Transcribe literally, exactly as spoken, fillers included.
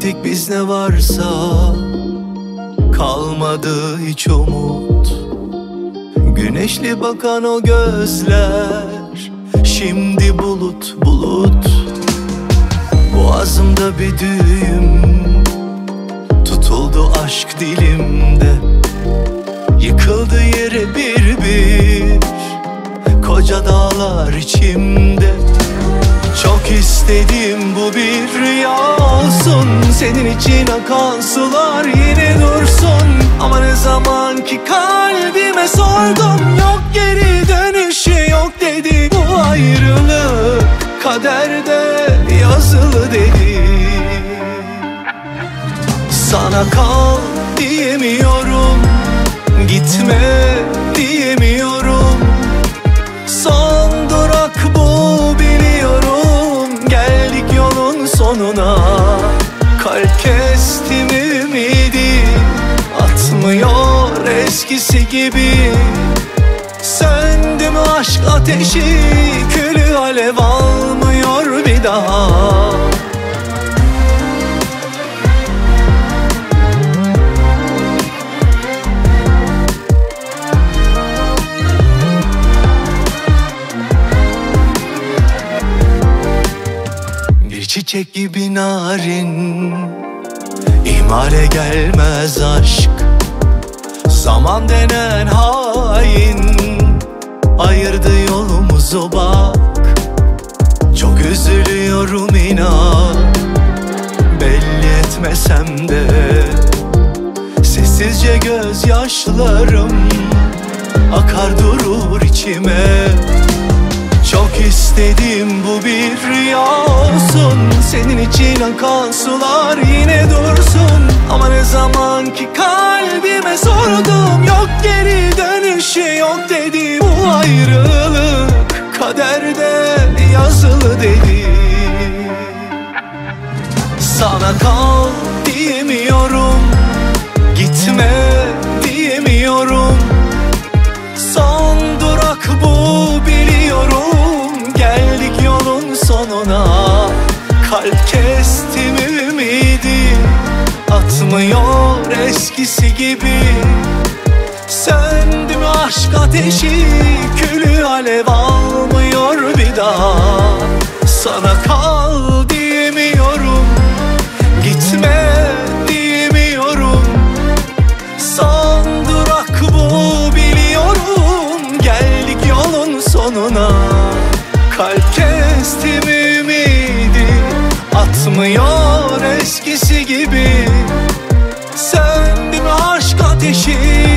Kaybettik biz ne varsa, kalmadı hiç umut. Güneşli bakan o gözler, şimdi bulut bulut. Boğazımda bir düğüm, tutuldu aşk dilimde. Yıkıldı yere bir bir, koca dağlar içimde. Çok istedim bu bir rüya olsun, senin için akan sular yine dursun. Ama ne zaman ki kalbime sordum, yok geri dönüşü yok dedi. Bu ayrılık kaderde yazılı dedi. Sana kal diyemiyorum, gitme diyemiyorum. Son durak bu biliyorum, geldik yolun sonuna. Kalp kestim ümidi, atmıyor eskisi gibi. Söndü mü aşk ateşi, külü alev almıyor bir daha. Çiçek gibi narin, ihmale gelmez aşk. Zaman denen hain, ayırdı yolumuzu bak. Çok üzülüyorum inan, belli etmesem de. Sessizce gözyaşlarım akar durur içime. Çok istedim bu bir rüya olsun, senin için akan sular yine dursun. Ama ne zaman ki kalbime sordum, yok geri dönüşü yok dedi. Bu ayrılık kaderde yazılı dedi. Sana kal diyemiyorum, gitme diyemiyorum. Son durak bu biliyorum, geldik yolun sonuna. Kalp kestim ümidi, atmıyor eskisi gibi. Söndü mü aşk ateşi, külü alev almıyor bir daha. Sana kal diyemiyorum, gitme diyemiyorum. Son durak bu biliyorum, geldik yolun sonuna. Kalp kestim ümidi, atmıyor eskisi gibi. Söndü mü aşk ateşi,